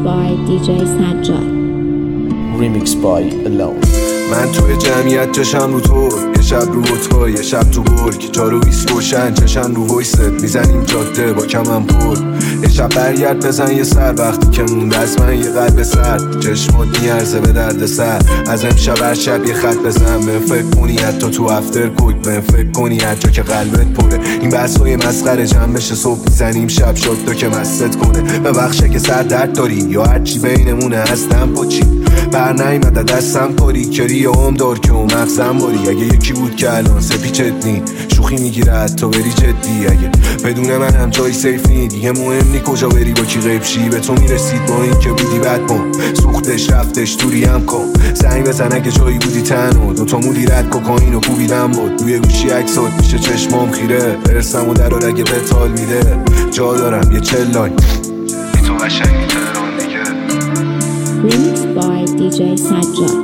by DJ Sajjad. Remix by Alone. من توی جمعیت چشم رو تو، یه شب رو تو، یه شب تو برگ، جارو بیست روشن چشم رو ویست، میزنیم جاده با کمم پر. یه شب برگرد بزن یه سر، وقتی که مونده از من یه قلب سرد، چشمات میارزه به درد سر. از امشب هر شب یه خط بزن، من فکر کنی حتی تو افتر کوید، من فکر کنی حتی که قلبت پره. این بحثای مسخره جمع بشه صبح میزنیم شب شد تو که مست کنه. ببخشه که سر درد داری یا هرچی بینمونه هستم پاچی، بر نیمده دستم پاری کری هم دار که اون مغزم باری. اگه یکی بود که الان سپیچت نی شوخی میگیره حتی بری جدی، اگه بدون من هم جای سیف نی دیگه مهم نی کجا بری با کی غیب شی. به تو میرسید با این که بودی بد بام، سوختش رفتش دوری هم کن. زنگ بزن اگه جایی بودی تنها، دوتا مودی رد کوکائین و کوبیدم بود روی گوشی عکسات میشه چشمام خیره. برسم و درار اگه بتال میده جا دارم یه چلای بی تو قشنگی تهران دیگه. Remix by DJ Sajjad.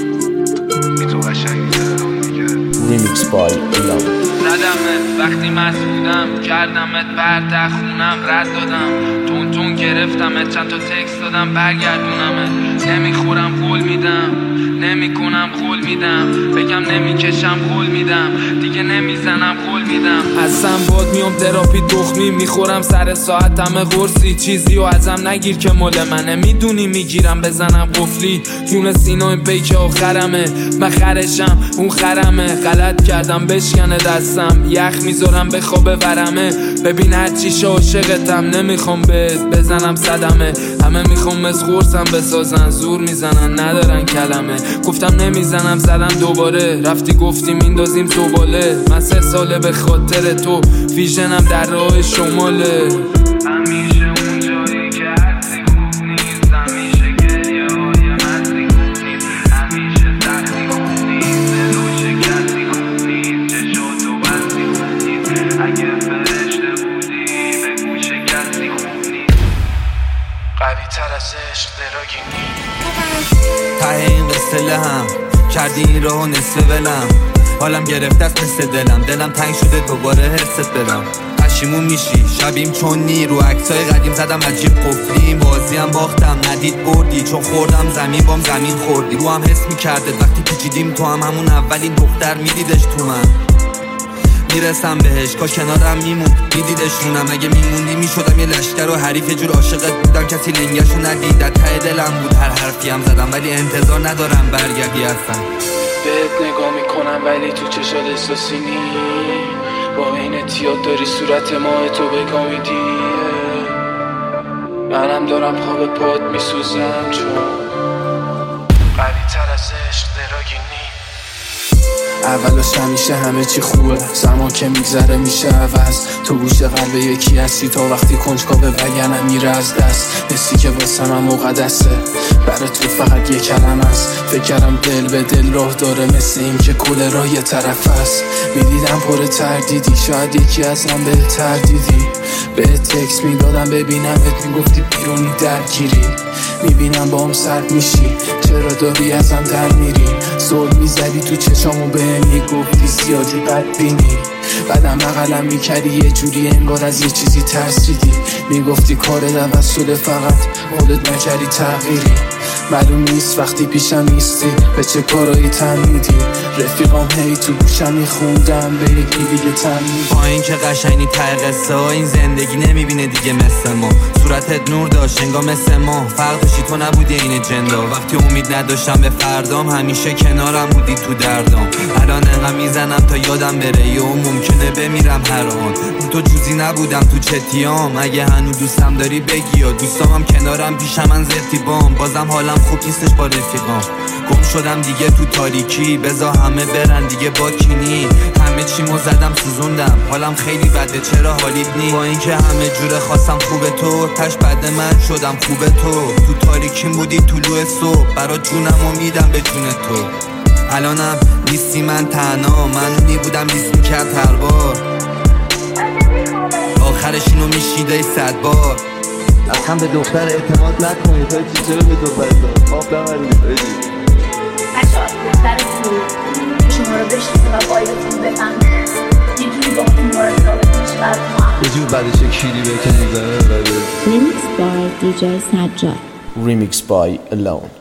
بی تو قشنگی تهران دیگه. Remix by Alone. زدمت وقتی مسئولم، کردمت برده خونم، رد دادم تون گرفتمت، چند تا تکست دادم برگردونمت. نمیخورم قول میدم، نمیکنم قول میدم، بگم نمیکشم قول میدم، دیگه نمیزنم قول میدم. اصلا باد میام تراپی تخمی، میخورم سر ساعت همه قرصی، چیزی و ازم نگیر که مال منه، میدونی میگیرم بزنم قفلی. جون سینا این پیک آخرمه، من خرشم اون خرمه، غلط کردم بشکنه دستم، یخ میذارم به خواب ورمه. ببین هرچی عاشقتم، نمیخوام بهت بزنم صدمه، همه میخوام از خورسم بسازن، زور میزنن ندارن کلمه. گفتم نمیزنم زدم دوباره، رفتی گفتی میندازیم زباله. من 3 ساله به خاطر تو، ویژنم در راه شماله. همیشه اون جایی که هستی خوب نیست، همیشه گریه های مستی خوب نیست، همیشه سختی خوب نیست، دل و شکستی خوب نیست، چشاتو بستی خوب نیست، اگه فرشته بودی بگو شکستی خوب نیست. قوی تر از عشق دراگی نیست. ته این قصه هم کردی این راهو نصف ولم، حالم گرفته است مثل دلم تنگ شده دوباره حست بدم. پشیمون میشی شبیم چون نی، رو عکسای قدیم زدم عجیب قفلیم، بازیم باختم ندید بردی، چون خوردم زمین بام زمین خوردی. رو هم حس میکرده وقتی پیچیدیم تو هم همون اولین دختر میدیدش تو من، میرسم بهش کا کنارم میمون میدیدش رونم. اگه میموندی میشدم یه لشکر و حریف، یه جور عاشقت بودم کسی لنگشو ندید. ته دلم بود هر حرفی هم زدم، ولی انتظار ندارم برگردی هستم. بهت نگاه میکنم ولی تو چشات احساسی نی، با این اتیاد داری صورت ماه تو بگامیدی. منم دارم خواب پات میسوزم، چون قوی تر از عشق دراگی نی. اولش همیشه همه چی خوبه، زمان که میگذره میشه عوض. تو گوش قلب یکی هستی تا وقتی کنجکاوه وگرنه میره از دست. حسی که واسه من مقدسه، برای تو فقط یه کلمه است. فکر کردم دل به دل راه داره، مثل این که کل راه یه طرف است. میدیدم پر تردیدی، شاید یکی ازم بهتر دیدی. به تکس میدادم ببینمت، میگفتی بیرونی درگیری. میبینم با هم سرد میشی، چرا داری ازم در میری. زل میزدی تو چشامو بهم میگفتی زیادی بدبینی. بعدم بغلم میکردی یه جوری انگار از یه چیزی ترسیدی. میگفتی کارت عوض شده، فقط خودت نکردی تغییری. معلوم نیست وقتی پیشم نیستی به چه کارایی تن میدی. رفیقام هی تو گوشم میخوندم به یکی دیگه تن میدی. با این که قشنگی ته قصه ها، این زندگی نمیبینه دیگه مثل ما. صورتت نور داشت انگار مثل ما، فرق داشتی تو نبودی این جندا. وقتی امید نداشتم به فردام، همیشه کنارم بودی تو دردام. الان انقدر میزنم تا یادم بره، یا ممکنه بمیرم هر آن. تو جوزی نبودم تو چتیام، اگه هنو دوستم داری بگی، یا دوستامم کنارم پیشم من زدی بام. بازم حالم خوب نیستش با رفیقام، گم شدم دیگه تو تاریکی. بذار همه برن دیگه با کینی، همه چیمو زدم سوزوندم، حالم خیلی بده چرا حالیت نی. با اینکه همه جوره خواستم خوبه تو، تش بد من شدم خوبه تو تاریکیم بودی طلوع صبح، برات جونمو میدم به جون تو. الانم نیستی من تنها، من میبودم لیست میکرد هر بار، آخرش اینو میشیده 100 بار. اصلا به دختر اعتماد نکنید، تا چرا به دختر خواب نبرید. بچه‌ها دخترتون شما رو بشناسه و بایدتون بفهمه، یه جوری با اون وارد رابطه میشه براتون، یه جور بعدش کیری بکنید. Remix by DJ Sajjad. Remixed by Alone.